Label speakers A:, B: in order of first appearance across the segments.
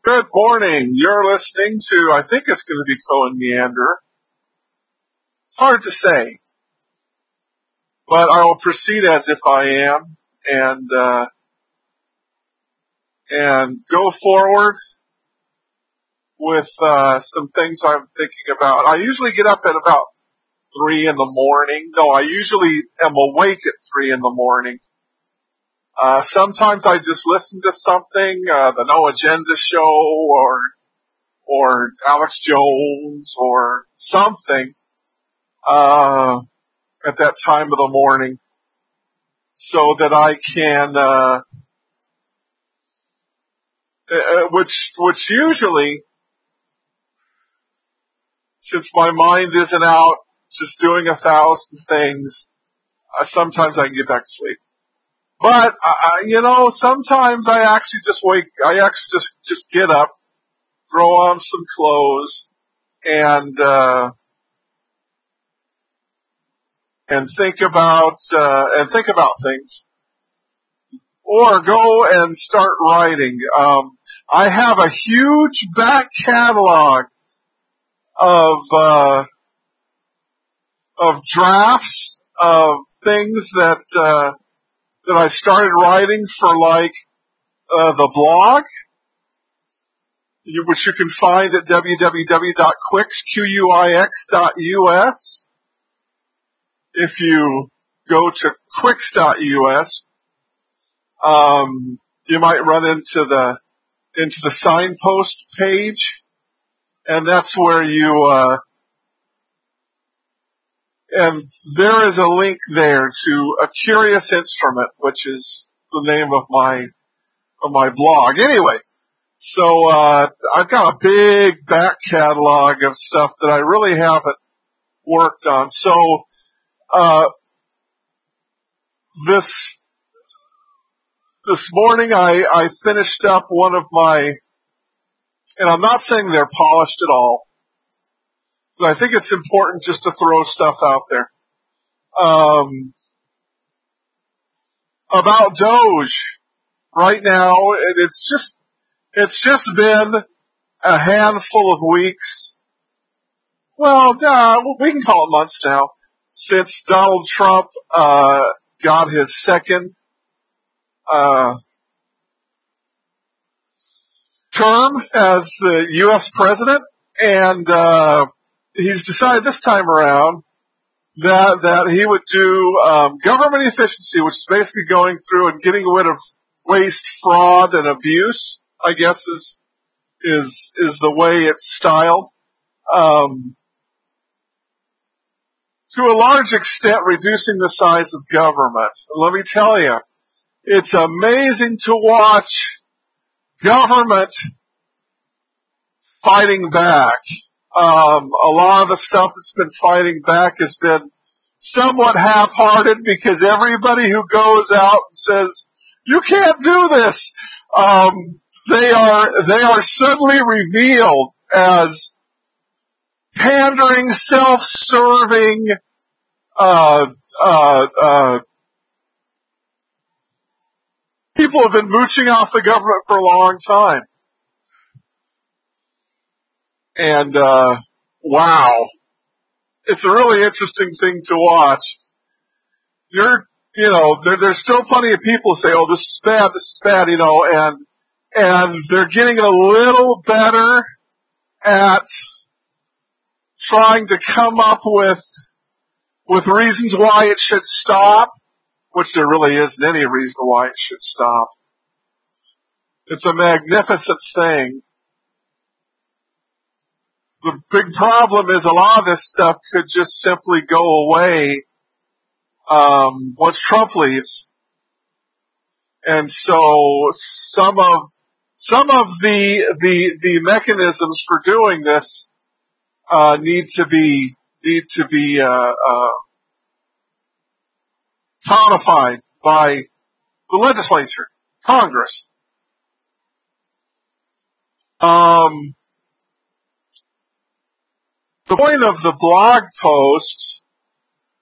A: Good morning. You're listening to, I think it's going to be Cohen Meander. It's hard to say, but I will proceed as if I am and go forward with some things I'm thinking about. I usually get up at about 3 in the morning. No, I usually am awake at 3 in the morning. Sometimes I just listen to something, the No Agenda Show or Alex Jones or something, at that time of the morning so that I can, which usually, since my mind isn't out just doing 1,000 things, sometimes I can get back to sleep. But, sometimes I actually just get up, throw on some clothes, and think about things, or go and start writing. I have a huge back catalog of drafts of things that I started writing for, like, the blog, which you can find at www.quix.us. If you go to quix.us, you might run into the signpost page, and that's where and there is a link there to A Curious Instrument, which is the name of my blog. Anyway, so I've got a big back catalog of stuff that I really haven't worked on. So this morning I finished up one of my, and I'm not saying they're polished at all, but I think it's important just to throw stuff out there. About Doge. Right now, it's just been a handful of weeks. Well, we can call it months now, since Donald Trump got his second term as the U.S. president, and he's decided this time around that he would do government efficiency, which is basically going through and getting rid of waste, fraud, and abuse, I guess is the way it's styled. To a large extent, reducing the size of government. Let me tell you, it's amazing to watch government fighting back. A lot of the stuff that's been fighting back has been somewhat half-hearted, because everybody who goes out and says, "You can't do this," they are suddenly revealed as pandering, self-serving, people have been mooching off the government for a long time. And, wow. It's a really interesting thing to watch. There's still plenty of people who say, "Oh, this is bad, and they're getting a little better at trying to come up with reasons why it should stop, which there really isn't any reason why it should stop. It's a magnificent thing. The big problem is a lot of this stuff could just simply go away once Trump leaves. And so some of the mechanisms for doing this need to be codified by the legislature, Congress. The point of the blog post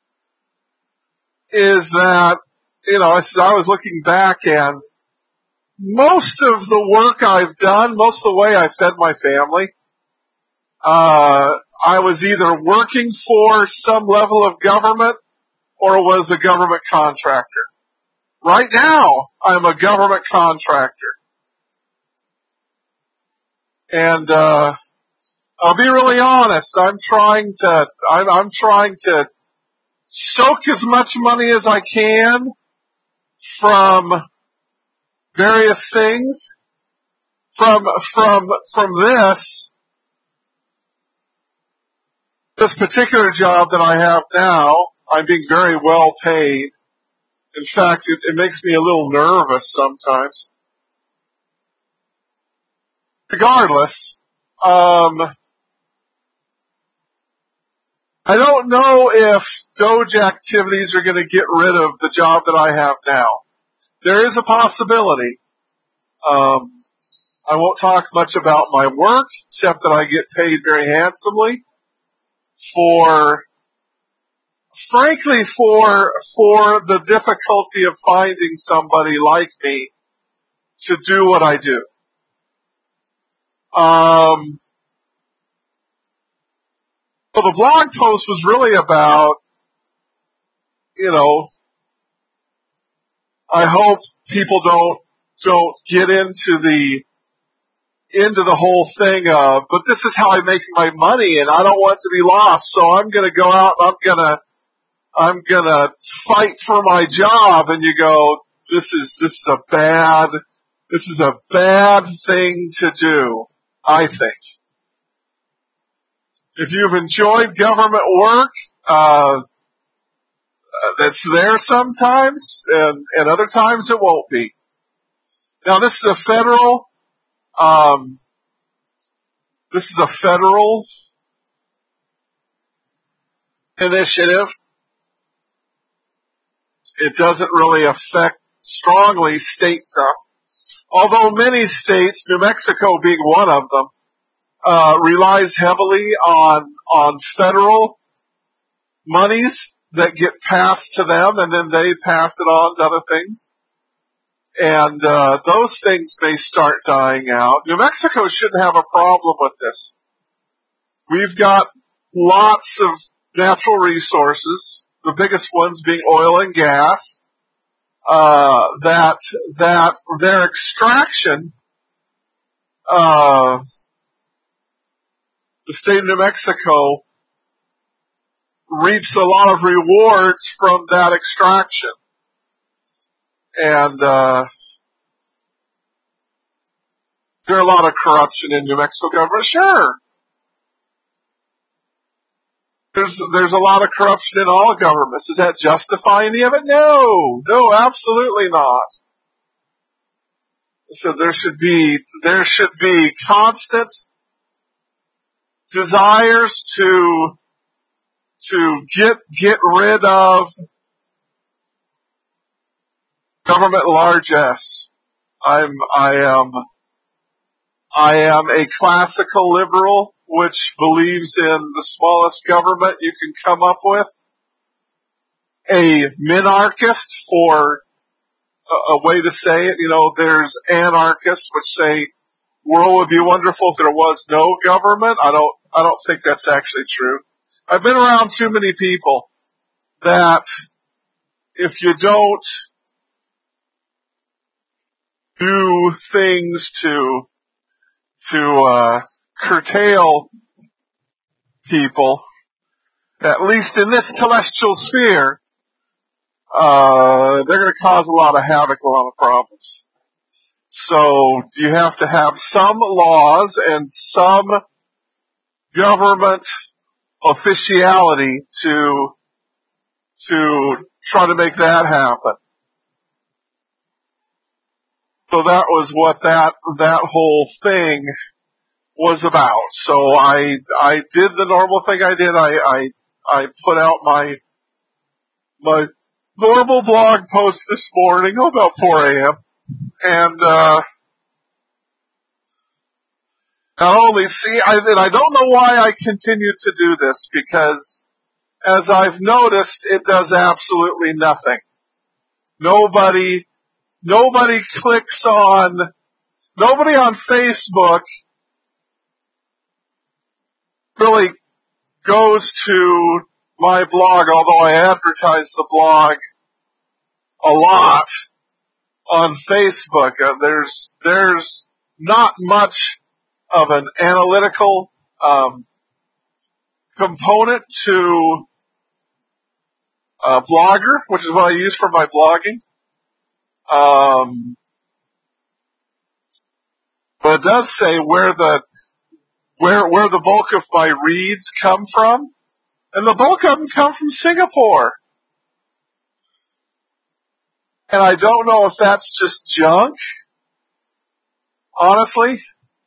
A: is that, I was looking back, and most of the work I've done, most of the way I fed my family, I was either working for some level of government or was a government contractor. Right now, I'm a government contractor. And, I'll be really honest, I'm trying to soak as much money as I can from various things, from this particular job that I have now. I'm being very well paid. In fact, it makes me a little nervous sometimes. Regardless, I don't know if Doge activities are going to get rid of the job that I have now. There is a possibility. I won't talk much about my work, except that I get paid very handsomely frankly, for the difficulty of finding somebody like me to do what I do. So the blog post was really about, I hope people don't get into the whole thing of, but this is how I make my money and I don't want it to be lost, so I'm gonna go out and I'm gonna fight for my job. And you go, this is a bad thing to do, I think. If you've enjoyed government work, that's there sometimes, and other times it won't be. Now this is a federal initiative. It doesn't really affect strongly state stuff. Although many states, New Mexico being one of them, relies heavily on federal monies that get passed to them, and then they pass it on to other things. And those things may start dying out. New Mexico shouldn't have a problem with this. We've got lots of natural resources, the biggest ones being oil and gas, that their extraction, the state of New Mexico reaps a lot of rewards from that extraction. And there's a lot of corruption in New Mexico government. Sure. There's a lot of corruption in all governments. Does that justify any of it? No, absolutely not. So there should be constant desires to get rid of government largesse. I am a classical liberal, which believes in the smallest government you can come up with. A minarchist, for a way to say it. There's anarchists which say world would be wonderful if there was no government. I don't think that's actually true. I've been around too many people that if you don't do things to curtail people, at least in this celestial sphere, they're going to cause a lot of havoc, a lot of problems. So you have to have some laws and some government officiality to try to make that happen. So that was what that whole thing was about. So I did the normal thing I did. I put out my normal blog post this morning about 4 a.m. And not only I don't know why I continue to do this, because as I've noticed, it does absolutely nothing. Nobody nobody on Facebook really goes to my blog, although I advertise the blog a lot on Facebook. There's not much of an analytical component to Blogger, which is what I use for my blogging. But it does say where the bulk of my reads come from, and the bulk of them come from Singapore. And I don't know if that's just junk. Honestly,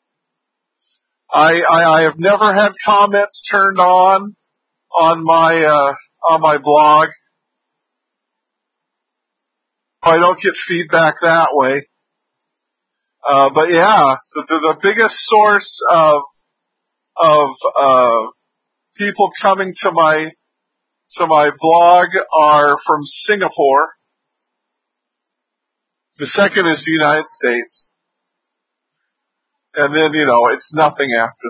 A: I have never had comments turned on my blog. I don't get feedback that way. But yeah, the biggest source of people coming to my blog are from Singapore. The second is the United States. And then, it's nothing after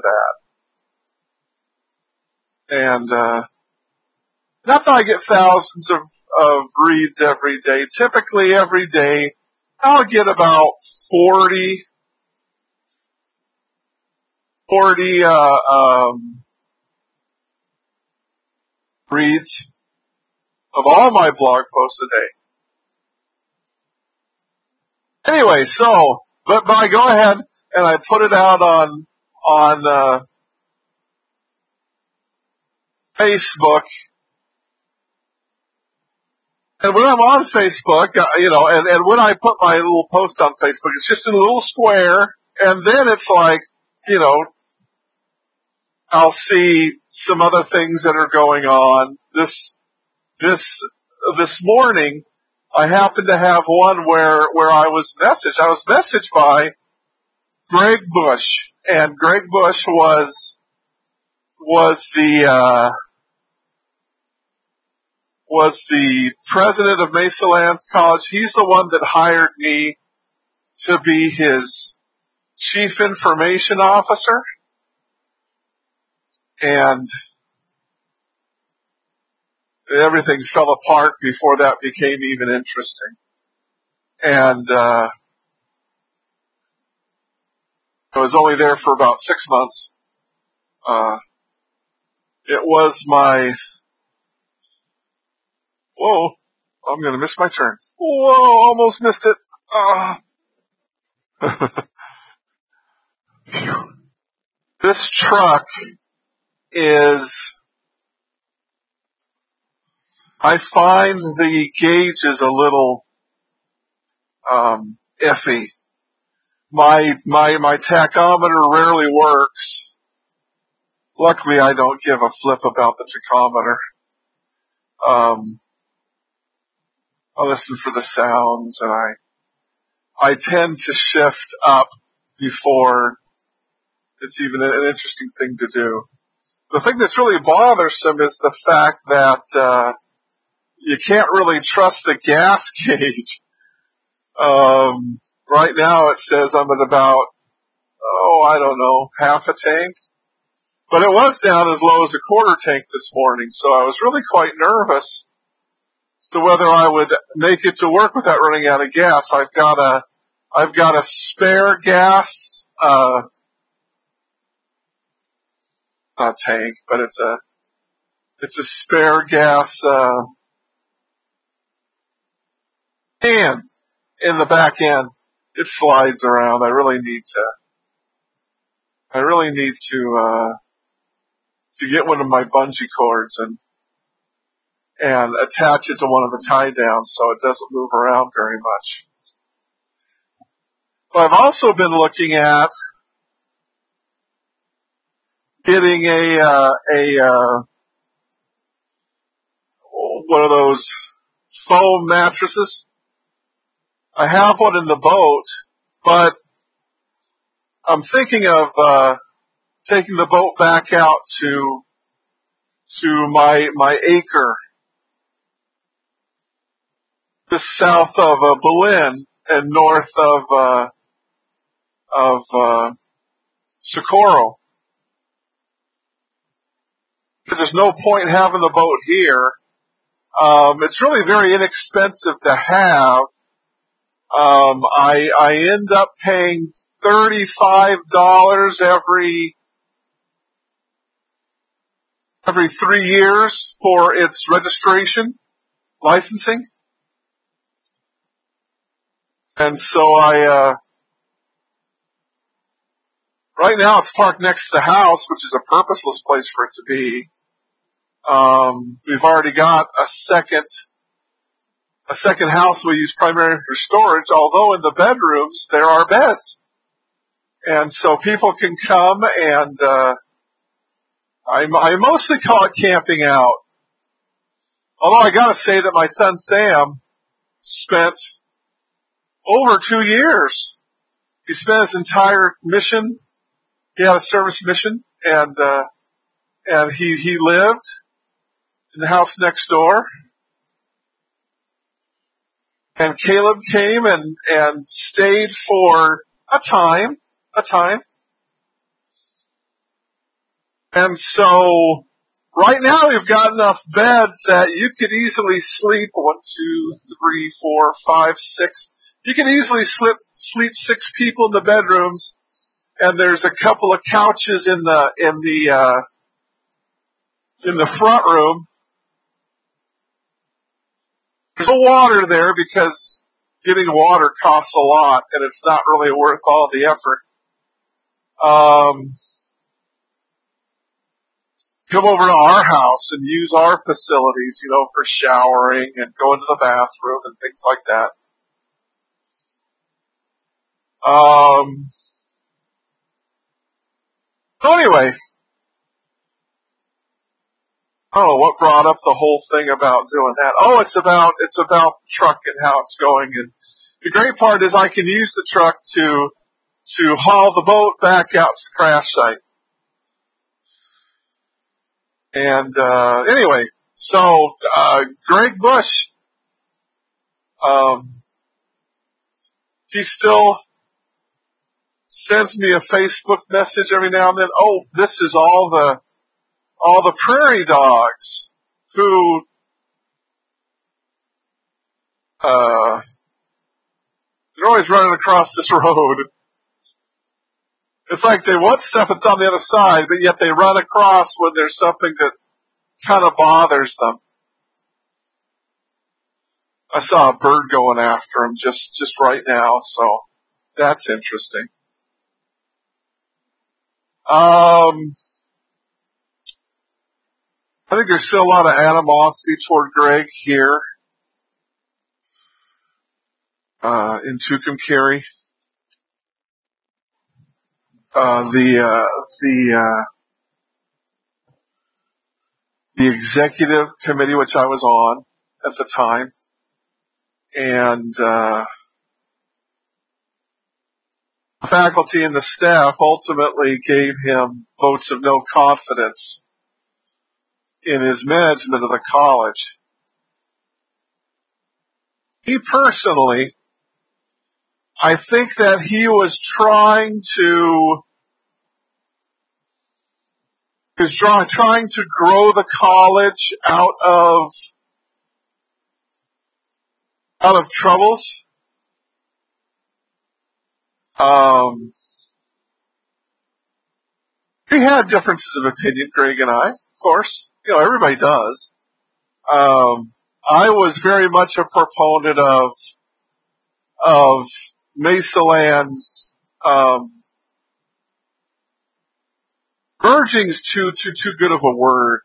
A: that. And, not that I get thousands of reads every day. Typically every day, I'll get about 40 reads of all my blog posts a day. Anyway, but I go ahead and I put it out on Facebook. And when I'm on Facebook, and when I put my little post on Facebook, it's just in a little square, and then it's like, I'll see some other things that are going on. This morning, I happened to have one where I was messaged. I was messaged by Greg Bush, and Greg Bush was the president of Mesa Lands College. He's the one that hired me to be his chief information officer. And everything fell apart before that became even interesting. And I was only there for about 6 months. It was whoa, I'm going to miss my turn. Whoa, almost missed it. This truck I find the gauge is a little iffy. My tachometer rarely works. Luckily, I don't give a flip about the tachometer. I listen for the sounds, and I tend to shift up before it's even an interesting thing to do. The thing that's really bothersome is the fact that you can't really trust the gas gauge. Right now it says I'm at about, I don't know, half a tank. But it was down as low as a quarter tank this morning, so I was really quite nervous as to whether I would make it to work without running out of gas. I've got a spare gas, not tank, but it's a spare gas, can in the back end. It slides around. I really need to get one of my bungee cords and attach it to one of the tie downs so it doesn't move around very much. But I've also been looking at getting one of those foam mattresses. I have one in the boat, but I'm thinking of taking the boat back out to my acre just south of Berlin and north of Socorro. There's no point in having the boat here. It's really very inexpensive to have. I end up paying $35 every 3 years for its registration, licensing. And so right now it's parked next to the house, which is a purposeless place for it to be. We've already got a second house we use primarily for storage, although in the bedrooms there are beds. And so people can come and, I mostly call it camping out. Although I gotta say that my son Sam spent over 2 years. He spent his entire mission. He had a service mission, and he lived in the house next door. And Caleb came and stayed for a time. And so right now we've got enough beds that you could easily sleep 1, 2, 3, 4, 5, 6. You can easily sleep 6 people in the bedrooms, and there's a couple of couches in the front room. There's no water there because getting water costs a lot, and it's not really worth all the effort. Come over to our house and use our facilities, for showering and going to the bathroom and things like that. So anyway, I don't know what brought up the whole thing about doing that. Oh, it's about the truck and how it's going. And the great part is I can use the truck to haul the boat back out to the crash site. And anyway, so Greg Bush, he still sends me a Facebook message every now and then. Oh, this is all the prairie dogs who they're always running across this road. It's like they want stuff that's on the other side, but yet they run across when there's something that kind of bothers them. I saw a bird going after him just right now, so that's interesting. I think there's still a lot of animosity toward Greg here in Tucumcari. The executive committee, which I was on at the time, and faculty and the staff ultimately gave him votes of no confidence in his management of the college. He personally, I think that he was trying to grow the college out of troubles. We had differences of opinion, Greg and I, of course. Everybody does. I was very much a proponent of Mesaland's, merging's too good of a word.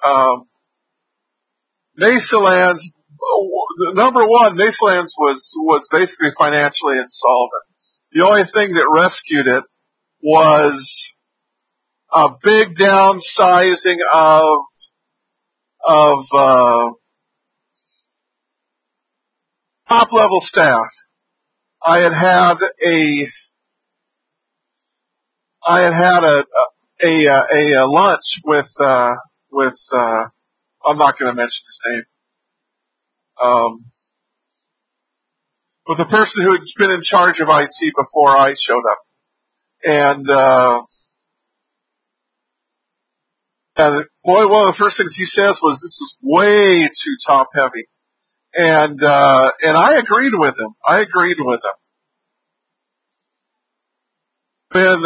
A: Mesaland's, number one, Mesaland's was basically financially insolvent. The only thing that rescued it was a big downsizing of top level staff. I had had a lunch with I'm not going to mention his name. with a person who had been in charge of IT before I showed up. And boy, one of the first things he says was, "This is way too top heavy." And I agreed with him. Then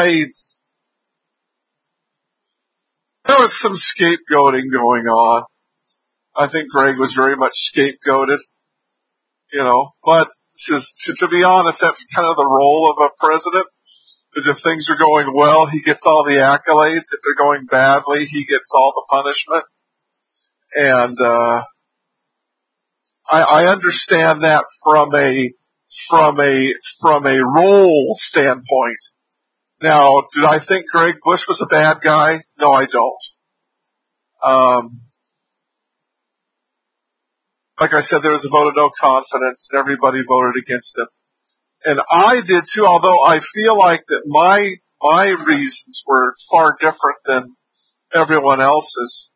A: there was some scapegoating going on. I think Greg was very much scapegoated, but to be honest, that's kind of the role of a president, is if things are going well, he gets all the accolades. If they're going badly, he gets all the punishment. And, I understand that from a role standpoint. Now, did I think Greg Bush was a bad guy? No, I don't. Like I said, there was a vote of no confidence, and everybody voted against him. And I did too, although I feel like that my reasons were far different than everyone else's.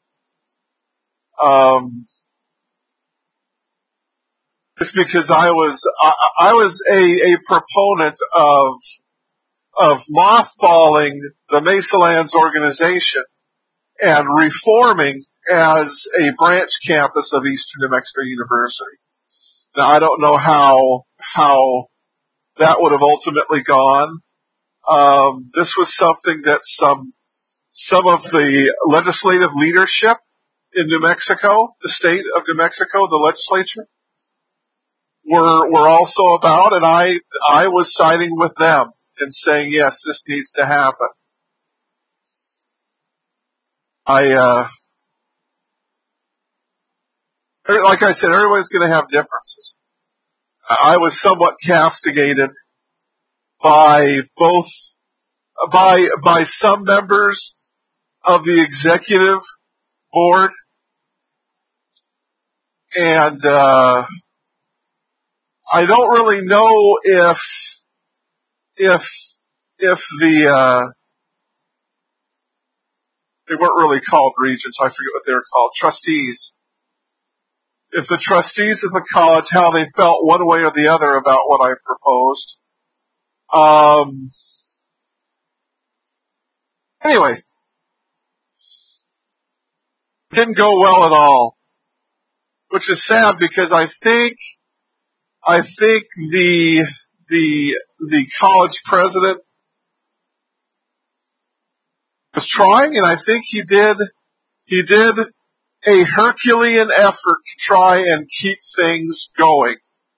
A: It's because I was a proponent of mothballing the Mesa Lands organization and reforming as a branch campus of Eastern New Mexico University. Now, I don't know how that would have ultimately gone. This was something that some of the legislative leadership in New Mexico, the state of New Mexico, the legislature, were also about, and I was siding with them and saying, yes, this needs to happen. Like I said, everybody's going to have differences. I was somewhat castigated by some members of the executive board, and I don't really know if the they weren't really called regents, I forget what they were called, trustees. If the trustees of the college, how they felt one way or the other about what I proposed. Anyway, didn't go well at all, which is sad because I think the college president was trying, and I think he did a Herculean effort to try and keep things going.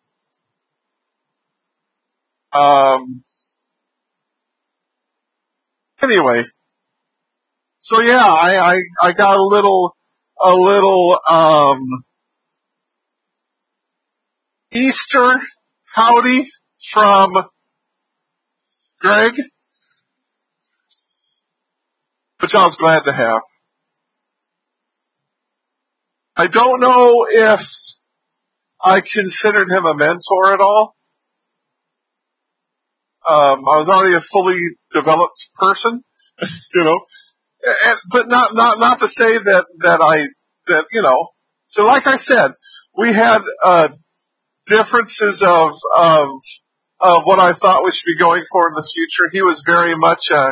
A: Anyway, so yeah, I got a little Easter howdy from Greg, which I was glad to have. I don't know if I considered him a mentor at all. I was already a fully developed person, but not to say that so like I said, we had, differences of what I thought we should be going for in the future. He was very much an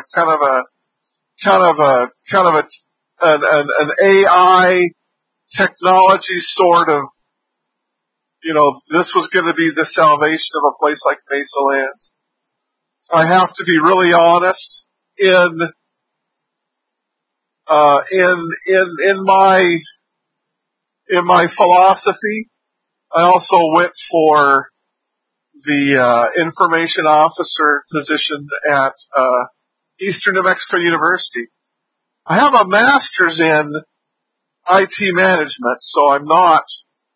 A: AI technology sort of, this was going to be the salvation of a place like Mesa Lands. I have to be really honest in my philosophy. I also went for the information officer position at Eastern New Mexico University. I have a master's in IT management, so I'm not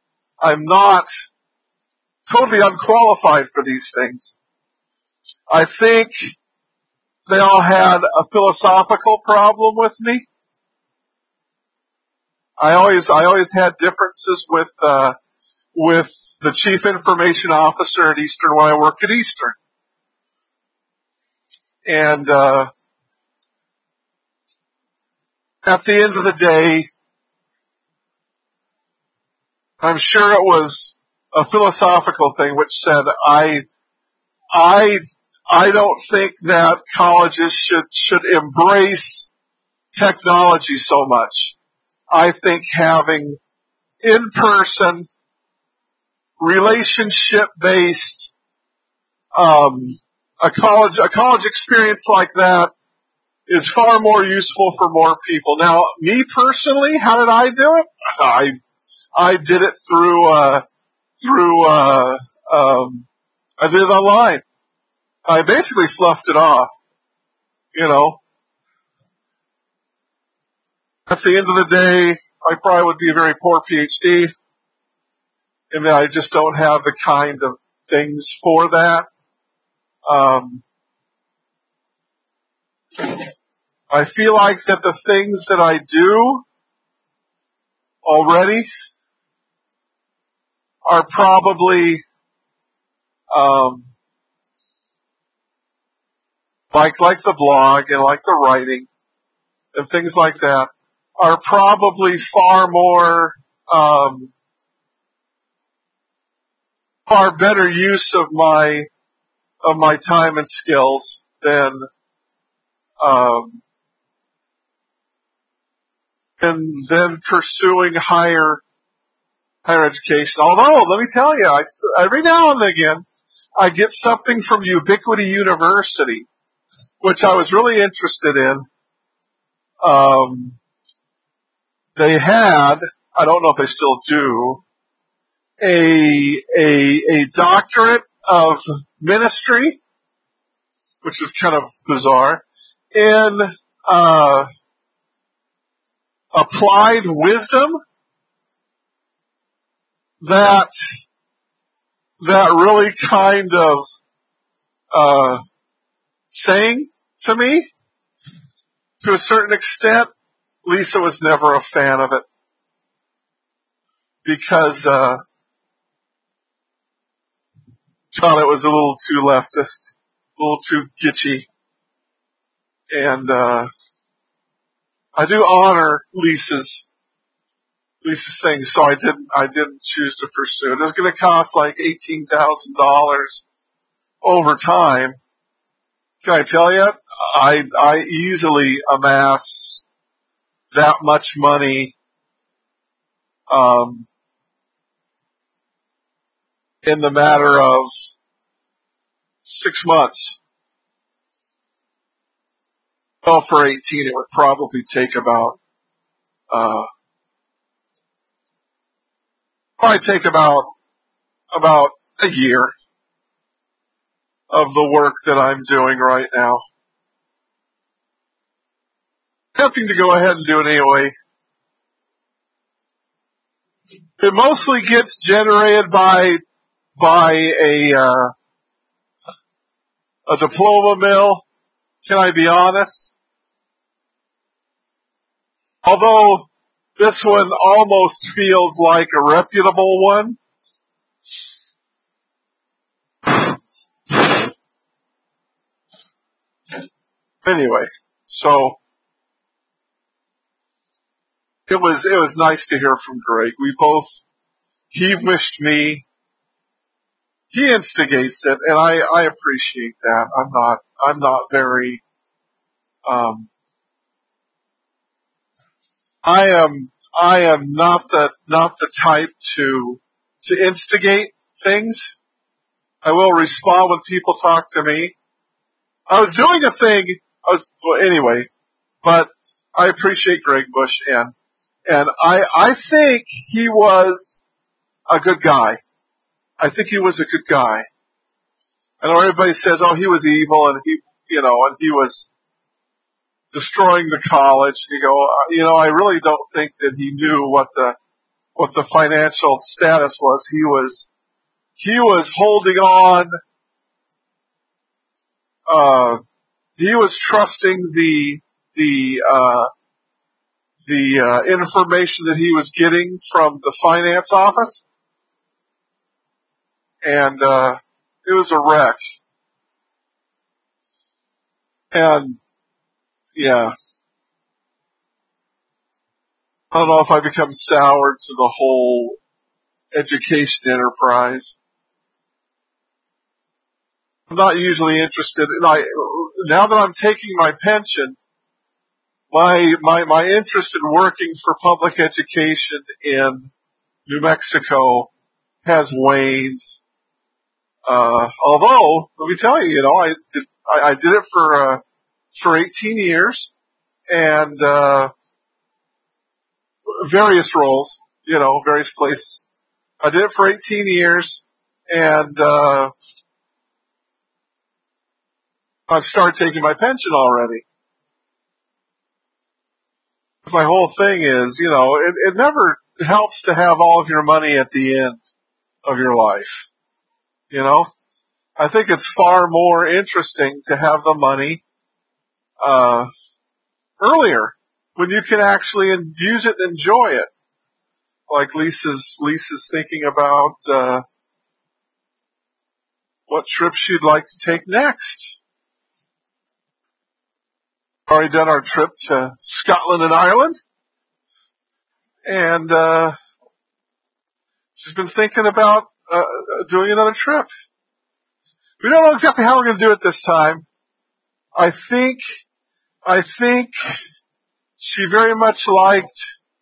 A: totally unqualified for these things. I think they all had a philosophical problem with me. I always had differences with the chief information officer at Eastern when I worked at Eastern. And at the end of the day, I'm sure it was a philosophical thing which said, I don't think that colleges should embrace technology so much. I think having in-person, relationship-based, a college experience like that is far more useful for more people. Now, me personally, how did I do it? I did it I did it online. I basically fluffed it off, you know. At the end of the day, I probably would be a very poor PhD, and that I just don't have the kind of things for that. I feel like that the things that I do already are probably, like the blog and like the writing and things like that are probably far more, far better use of my time and skills than pursuing higher education. Although, let me tell you, every now and again, I get something from Ubiquity University, which I was really interested in. They had, I don't know if they still do, a doctorate of ministry, which is kind of bizarre, in applied wisdom that really kind of sang to me to a certain extent. Lisa was never a fan of it because she thought it was a little too leftist, a little too kitschy, and I do honor Lisa's things, so I didn't choose to pursue it. It was going to cost like $18,000 over time. Can I tell you? I easily amass that much money in the matter of 6 months. Well, for 18, it would probably take about a year of the work that I'm doing right now. Tempting to go ahead and do it anyway. It mostly gets generated by a diploma mill. Can I be honest? Although this one almost feels like a reputable one. Anyway, so it was nice to hear from Greg. He wished me, he instigates it, and I appreciate that. I'm not very, I am not the type to instigate things. I will respond when people talk to me. I was doing a thing, anyway, but I appreciate Greg Bush, and I think he was a good guy. I think he was a good guy. I know everybody says, oh, he was evil and he was destroying the college. You go, I really don't think that he knew what the financial status was. He was holding on, he was trusting the information that he was getting from the finance office, and it was a wreck. And yeah, I don't know if I become soured to the whole education enterprise. I'm not usually interested. Now that I'm taking my pension, my interest in working for public education in New Mexico has waned. Although, let me tell you, I did it for 18 years and, various roles, various places. I did it for 18 years and, I've started taking my pension already. My whole thing is, it never helps to have all of your money at the end of your life. I think it's far more interesting to have the money, earlier when you can actually use it and enjoy it. Like Lisa's thinking about, what trip she'd like to take next. Already done our trip to Scotland and Ireland. And, she's been thinking about, doing another trip. We don't know exactly how we're going to do it this time. I think she very much liked,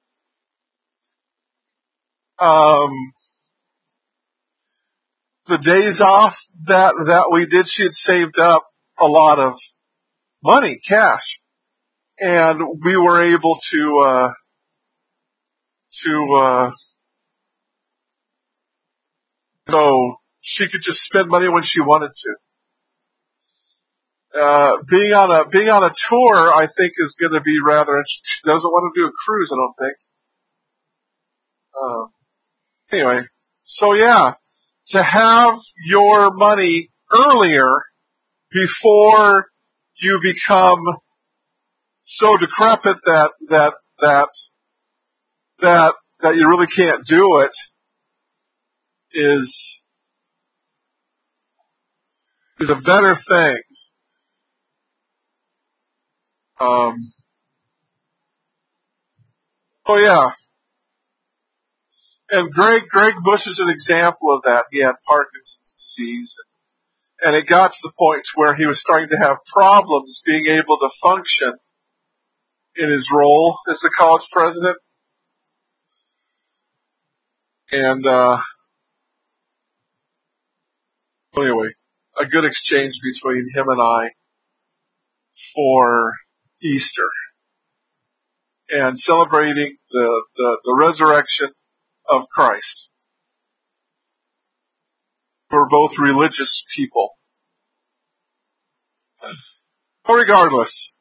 A: the days off that we did. She had saved up a lot of money, cash, and we were able to so she could just spend money when she wanted to. Being on a tour, I think, is going to be rather interesting. She doesn't want to do a cruise, I don't think. Anyway, so yeah, to have your money earlier before you become so decrepit that you really can't do it is a better thing. Oh yeah. And Greg Bush is an example of that. He had Parkinson's disease, and it got to the point where he was starting to have problems being able to function in his role as the college president. And, anyway, a good exchange between him and I for Easter and celebrating the resurrection of Christ. We're both religious people. But regardless,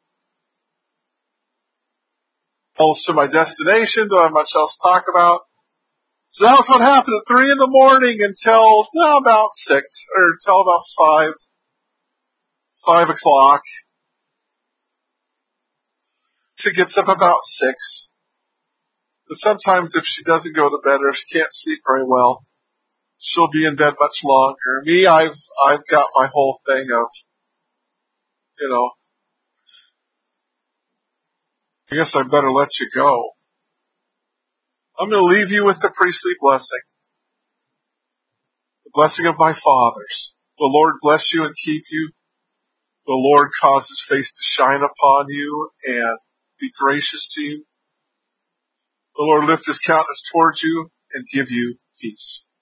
A: almost to my destination, don't have much else to talk about. So that was what happened at 3 a.m. until about 6, or until about 5 o'clock. She gets up about 6. But sometimes if she doesn't go to bed or if she can't sleep very well, she'll be in bed much longer. Me, I've got my whole thing of, I guess I better let you go. I'm going to leave you with the priestly blessing. The blessing of my fathers. The Lord bless you and keep you. The Lord cause his face to shine upon you and be gracious to you. The Lord lift his countenance towards you and give you peace.